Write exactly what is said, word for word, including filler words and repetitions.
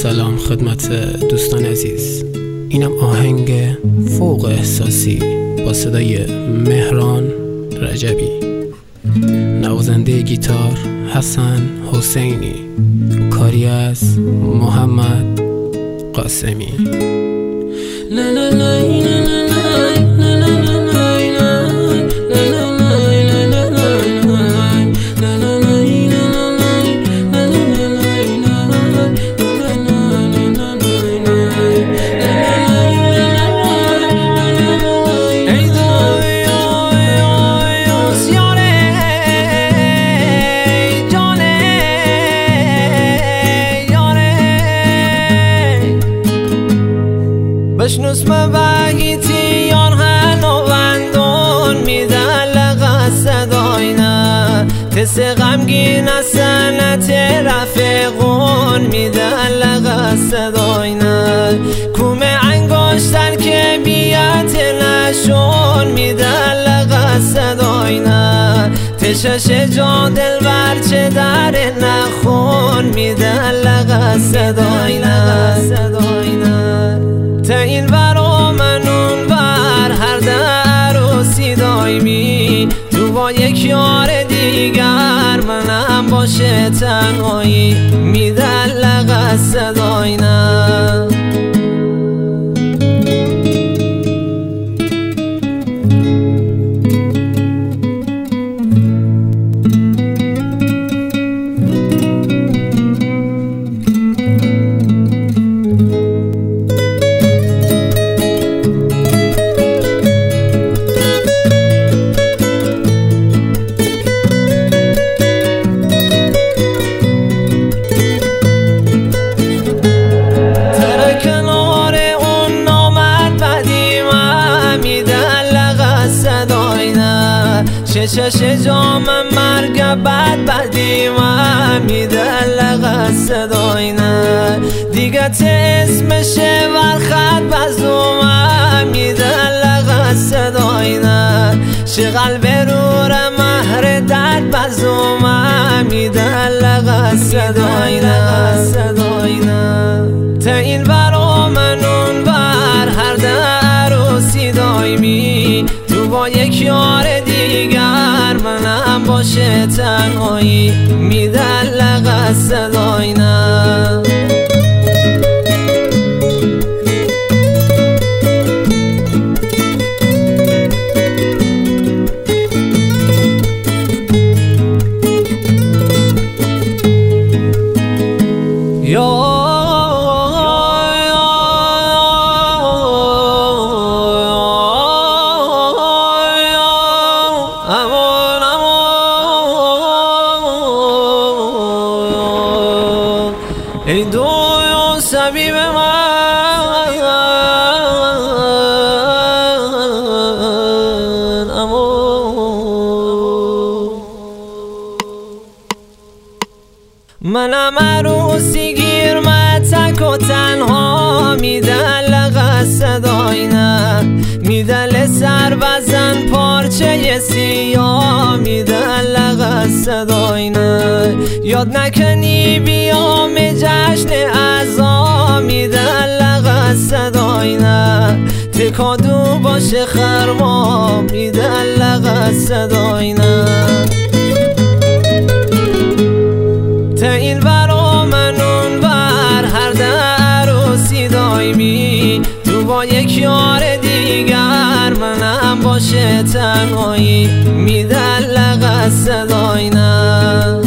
سلام خدمت دوستان عزیز. اینم آهنگ فوق احساسی با صدای مهران رجبی، نوازنده گیتار حسن حسینی، کاری از محمد قاسمی. بشنوس مباگیتی یان هنوندون میدن لغا صداینا تس غمگین سنت رفقون میدن لغا صداینا کوم انگشتر که بیات نشون میدن لغا صداینا تشش جا دلبر چه در نخون میدن لغا صداینا تا این برا منون بر هر در عروسی دایمی تو با یک یار دیگر منم باشه تنهایی میدن لغا صداینا. چشش جام مرگ بد بدی و میده لغا صداینا دیگه اسمش ورخط بزوم میده لغا صداینا شغل برور مهر درد بزوم میده لغا صداینا تا این برا منون بر هر در عروسی دایمی تو با یک یار دیگر منم باشه تنهایی میدن لغا صداینا. ای دویا سبیب من منم عروسی گیر متک و تنها میدن لغا صداینا میدن سر بزن پارچه سیاه میدن لغا صداینا یاد نکنی بیام جشن عزا میدن لغا صداینا تکادو باشه خرما میدن لغا صداینا تا این برا منون بر هر در عروسی دایمی تو با یک یار دیگر منم باشه تنهایی میدن لغا صداینا.